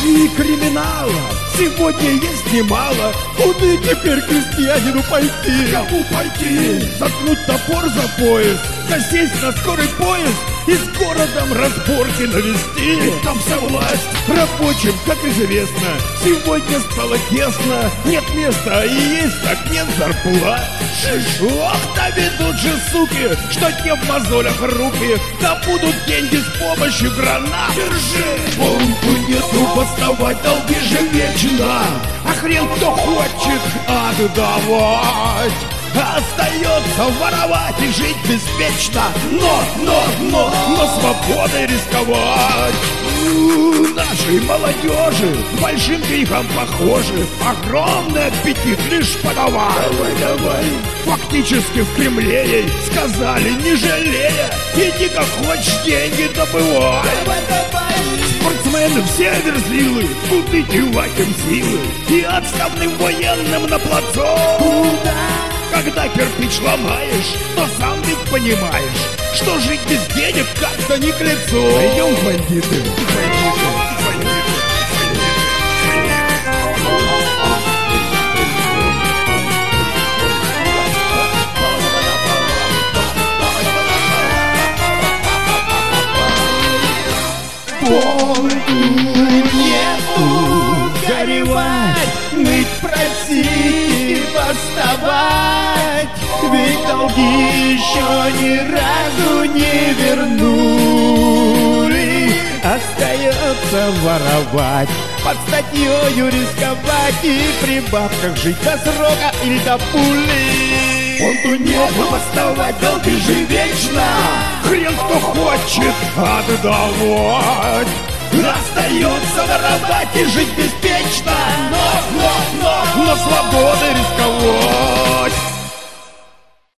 Кражи и криминала сегодня есть немало. Куда теперь крестьянину пойти? Кому пойти? Заткнуть топор за пояс, да сесть на скорый поезд и с городом разборки навести. Ведь там вся власть рабочим, как известно, сегодня стало тесно. Нет места, и есть так нет зарплат. Ох, да ведут же суки, что те в мозолях руки, да будут деньги с помощью гранат. Держи! Бомбу нету, восставать долги же вечно, а хрен кто хочет отдавать. Остается воровать и жить беспечно, но свободой рисковать. Нашей молодежи с большим грехом похожи, огромный аппетит лишь подавай. Давай. Фактически в Кремле ей сказали, не жалея, иди как хочешь деньги добывай. Спортсмены все верзилы, куда девать им силы, и отставным военным на плацу. Когда кирпич ломаешь, то сам ведь понимаешь, что жить без денег как-то не к лицу. Пойдем, бандиты. Нету горевать, ныть, просить и восставать, ведь долги еще ни разу не вернули. Остается воровать, под статьёю рисковать и при бабках жить до срока или до пули. Фонду нету, восставать долги же вечно, хрен кто хочет отдавать. Остается воровать и жить без